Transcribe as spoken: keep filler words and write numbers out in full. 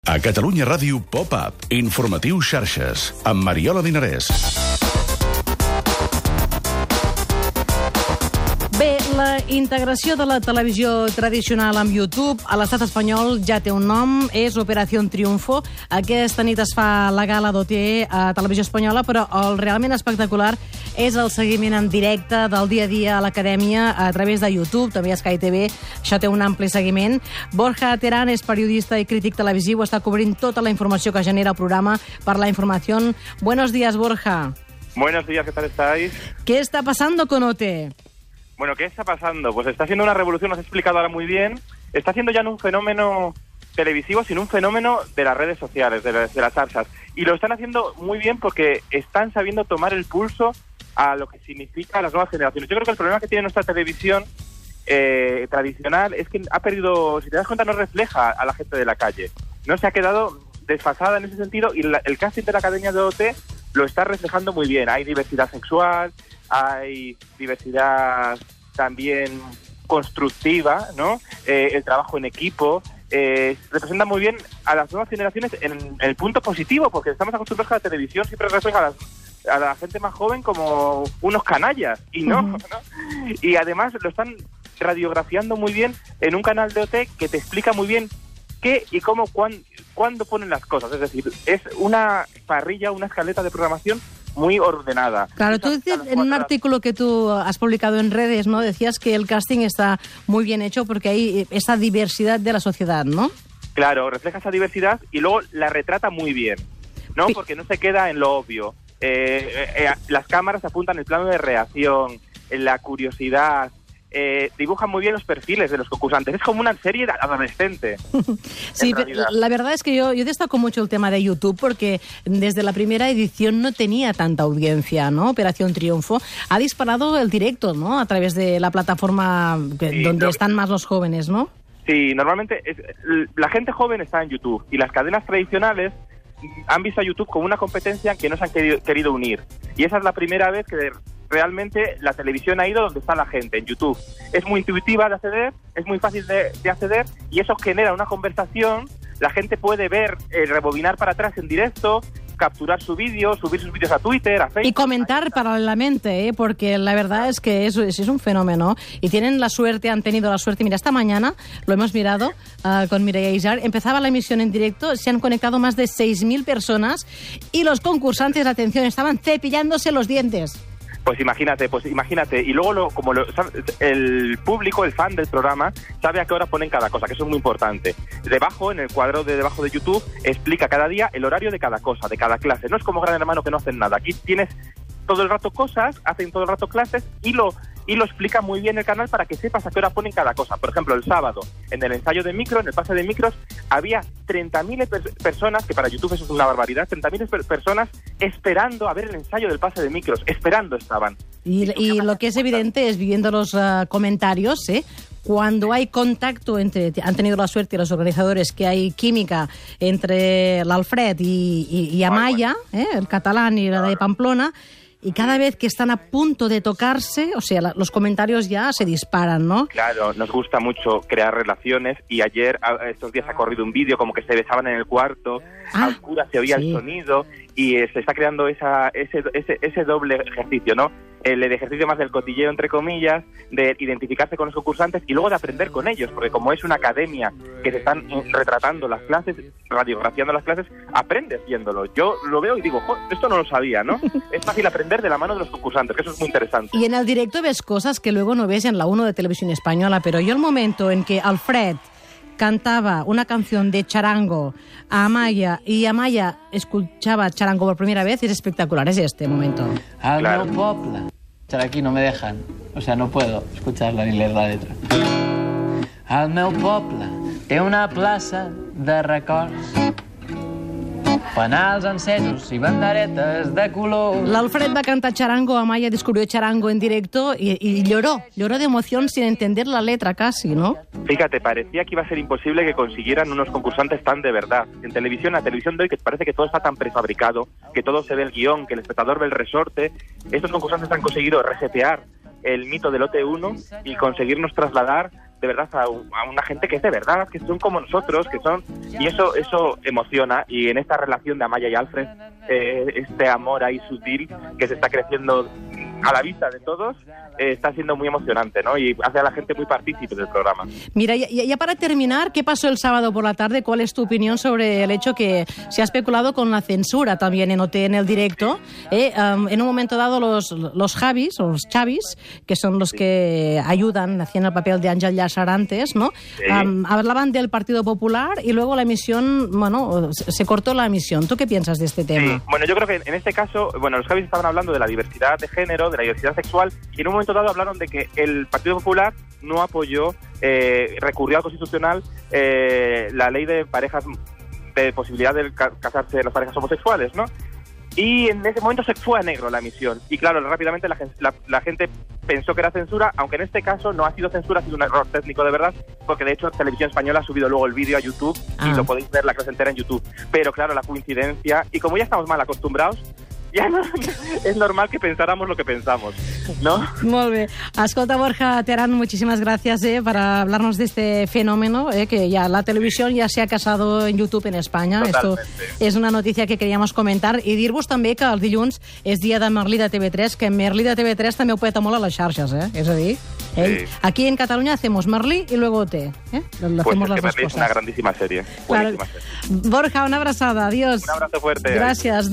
A Catalunya Ràdio Pop-Up, informatiu xarxes, amb Mariola Dinarès. Bé, la integració de la televisió tradicional amb YouTube a l'estat espanyol ja té un nom, és Operació Triunfo. Aquesta nit es fa la gala d'O T a Televisió Espanyola, però el realment espectacular és el seguiment en directe del dia a dia a l'acadèmia a través de YouTube, també a Sky T V. Això té un ampli seguiment. Borja Terán és periodista i crític televisiu, està cobrint tota la informació que genera el programa per la informació. Buenos días, Borja. Buenos días, ¿qué tal estáis? ¿Qué está pasando con O T? Bueno, ¿qué está pasando? Pues está haciendo una revolución, lo has explicado ahora muy bien. Está haciendo ya no un fenómeno televisivo, sino un fenómeno de las redes sociales, de las, de las charlas. Y lo están haciendo muy bien porque están sabiendo tomar el pulso a lo que significa las nuevas generaciones. Yo creo que el problema que tiene nuestra televisión eh, tradicional es que ha perdido, si te das cuenta, no refleja a la gente de la calle. No se ha quedado desfasada en ese sentido y la, el casting de la Academia de O T lo está reflejando muy bien. Hay diversidad sexual, hay diversidad también constructiva, ¿no? Eh, el trabajo en equipo eh, representa muy bien a las nuevas generaciones en, en el punto positivo, porque estamos acostumbrados a la televisión siempre refleja a, las, a la gente más joven como unos canallas, y no, uh-huh. ¿no? Y además lo están radiografiando muy bien en un canal de O T que te explica muy bien qué y cómo, cuán, cuándo ponen las cosas. Es decir, es una parrilla, una escaleta de programación muy ordenada. Claro, tú decías en un artículo que tú has publicado en redes, ¿no? Decías que el casting está muy bien hecho porque hay esa diversidad de la sociedad, ¿no? Claro, refleja esa diversidad y luego la retrata muy bien, ¿no? Porque no se queda en lo obvio. Eh, eh, eh, las cámaras apuntan el plano de reacción, en la curiosidad. Eh, dibujan muy bien los perfiles de los concursantes. Es como una serie adolescente. Sí, la verdad es que yo, yo destaco mucho el tema de YouTube porque desde la primera edición no tenía tanta audiencia, ¿no? Operación Triunfo ha disparado el directo, ¿no? A través de la plataforma que, sí, donde están más los jóvenes, ¿no? Sí, normalmente es, la gente joven está en YouTube y las cadenas tradicionales han visto a YouTube como una competencia que no se han querido, querido unir. Y esa es la primera vez que realmente la televisión ha ido donde está la gente, en YouTube. Es muy intuitiva de acceder, es muy fácil de, de acceder y eso genera una conversación. La gente puede ver, eh, rebobinar para atrás en directo, capturar su vídeo, subir sus vídeos a Twitter, a Facebook. Y comentar paralelamente, ¿eh? Porque la verdad es que eso es, es un fenómeno. Y tienen la suerte, han tenido la suerte. Mira, esta mañana lo hemos mirado uh, con Mireia Isar. Empezaba la emisión en directo, se han conectado más de seis mil personas y los concursantes, atención, estaban cepillándose los dientes. Pues imagínate, pues imagínate. Y luego, lo, como lo, el público, el fan del programa, sabe a qué hora ponen cada cosa, que eso es muy importante. Debajo, en el cuadro de debajo de YouTube, explica cada día el horario de cada cosa, de cada clase. No es como Gran Hermano que no hacen nada. Aquí tienes todo el rato cosas, hacen todo el rato clases y lo y lo explica muy bien el canal para que sepas a qué hora ponen cada cosa. Por ejemplo, el sábado, en el ensayo de micro, en el pase de micros, había treinta mil per- personas, que para YouTube eso es una barbaridad, treinta mil per- personas esperando a ver el ensayo del pase de micros, esperando estaban. Y, y lo que es evidente es, viviendo los uh, comentarios, ¿eh? Cuando hay contacto entre, han tenido la suerte los organizadores que hay química entre l'Alfred y, y, y Amaya, ¿eh? El catalán y la de Pamplona, y cada vez que están a punto de tocarse, o sea, la, los comentarios ya se disparan, ¿no? Claro, nos gusta mucho crear relaciones y ayer, a, estos días ha corrido un vídeo como que se besaban en el cuarto, ah, a oscuras se oía sí. el sonido y eh, se está creando esa, ese, ese, ese doble ejercicio, ¿no? El, el ejercicio más del cotilleo, entre comillas, de identificarse con los concursantes y luego de aprender con ellos, porque como es una academia que se están retratando las clases, radiografiando las clases, aprendes viéndolo. Yo lo veo y digo, esto no lo sabía, ¿no? Es fácil aprender de la mano de los concursantes, que eso es muy interesante. Y en el directo ves cosas que luego no ves en la uno de Televisión Española, pero yo el momento en que Alfred cantaba una canción de charango a Amaya y Amaya escuchaba charango por primera vez, es espectacular, es este momento. Al meu poble. Aquí no me dejan, o sea, no puedo escucharla ni leer la letra. Al meu poble té una plaça de records, fanals encesos y banderetas de color. L'Alfred va cantar charango, Amaya descubrió charango en directo y, y lloró, lloró de emoción sin entender la letra casi, ¿no? Fíjate, parecía que iba a ser imposible que consiguieran unos concursantes tan de verdad. En televisión, la televisión de hoy, que parece que todo está tan prefabricado, que todo se ve el guión, que el espectador ve el resorte. Estos concursantes han conseguido resetear el mito del O T uno y conseguirnos trasladar de verdad a, un, a una gente que es de verdad, que son como nosotros, que son... Y eso eso emociona, y en esta relación de Amaya y Alfred, eh, este amor ahí sutil que se está creciendo a la vista de todos, eh, está siendo muy emocionante, ¿no? Y hace a la gente muy partícipe del programa. Mira, ya, ya para terminar, ¿qué pasó el sábado por la tarde? ¿Cuál es tu opinión sobre el hecho que se ha especulado con la censura también en O T en el directo? Eh, um, en un momento dado los, los Javis, o los Chavis, que son los sí. que ayudan, hacían el papel de Ángel Llázar antes, ¿no? Sí. Um, hablaban del Partido Popular y luego la emisión, bueno, se cortó la emisión. ¿Tú qué piensas de este tema? Sí. Bueno, yo creo que en este caso, bueno, los Javis estaban hablando de la diversidad de género, de la diversidad sexual, y en un momento dado hablaron de que el Partido Popular no apoyó, eh, recurrió al Constitucional eh, la ley de parejas, de posibilidad de ca- casarse las parejas homosexuales, ¿no? Y en ese momento se fue a negro la emisión. Y claro, rápidamente la, la, la gente pensó que era censura, aunque en este caso no ha sido censura, ha sido un error técnico de verdad, porque de hecho Televisión Española ha subido luego el vídeo a YouTube ah. y lo podéis ver la clase entera en YouTube. Pero claro, la coincidencia, y como ya estamos mal acostumbrados, ja no, és normal que pensáramos lo que pensamos, ¿no? Molt bé. Escolta, Borja Terán, muchísimas gracias eh, para hablarnos de este fenómeno, eh, que ya la televisión ya se ha casado en YouTube en España. Totalmente. Esto és una notícia que queríamos comentar. I dir-vos també que el dilluns és dia de Merlí de T V tres, que Merlí de T V tres també ho peta molt a les xarxes, eh? És a dir, ell, sí. Aquí en Cataluña hacemos Merlí y luego O T. ¿eh? Lo pues hacemos es las que dos Merlí cosas. es una grandísima serie. Claro. Buenísima serie. Borja, una abrazada. Adiós. Un abrazo fuerte. Gracias.